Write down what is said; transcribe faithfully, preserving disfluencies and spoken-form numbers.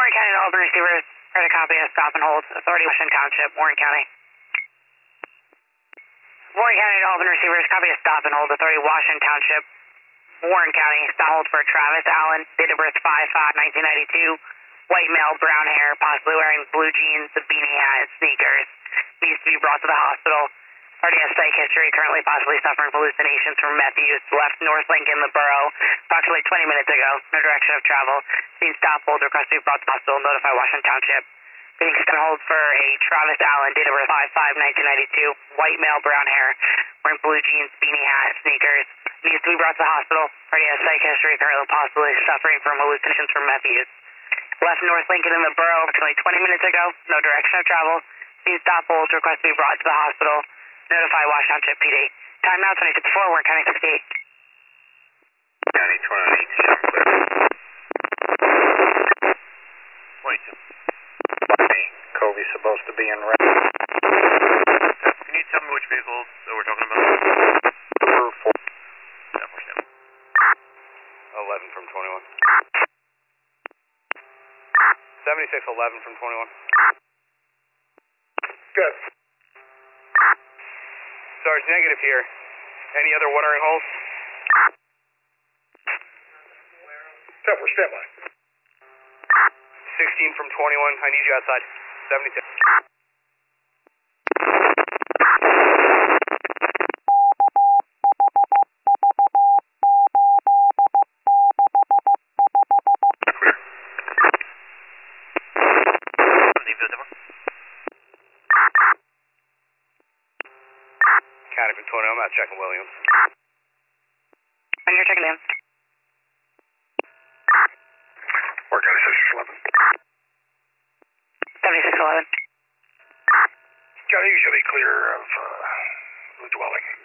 Warren County to Albany receivers, ready to copy a stop and hold. Authority Washington Township, Warren County. Warren County to Albany receivers, copy a stop and hold. Authority Washington Township, Warren County. Stop hold for Travis Allen, date of birth five five nineteen ninety-two. White male, brown hair, possibly wearing blue jeans, a beanie hat, and sneakers. Needs to be brought to the hospital. Already has psych history, currently possibly suffering from hallucinations from meth use. Left North Lincoln, the borough, approximately twenty minutes ago. No direction of travel. Seen stop hold, request to be brought to the hospital. Notify Washington Township. Being stop hold for a Travis Allen, date of birth five five nineteen ninety-two. White male, brown hair, wearing blue jeans, beanie hat, sneakers. Needs to be brought to the hospital. Already has psych history, currently possibly suffering from hallucinations from meth use. Left North Lincoln in the borough approximately twenty minutes ago. No direction of travel. Seen stop hold, request to be brought to the hospital. Notify Washington Township P D. Time now twenty fifty-four, Warren County sixty-eight. County twenty-eight, show clear. twenty-two. Kobe's supposed to be in red. Can you tell me which vehicle that we're talking about? Number four. Yeah, four seven. eleven from twenty-one. seventy-six eleven from twenty-one. Good. Sarge, negative here. Any other watering holes? ten for standby. sixteen from twenty-one. I need you outside. seventy-six. Clear. Leave the other one. County from twenty. I'm out checking Williams. And you're checking in. Warren County seventy-six eleven. seventy-six eleven. County usually clear of uh, the dwelling.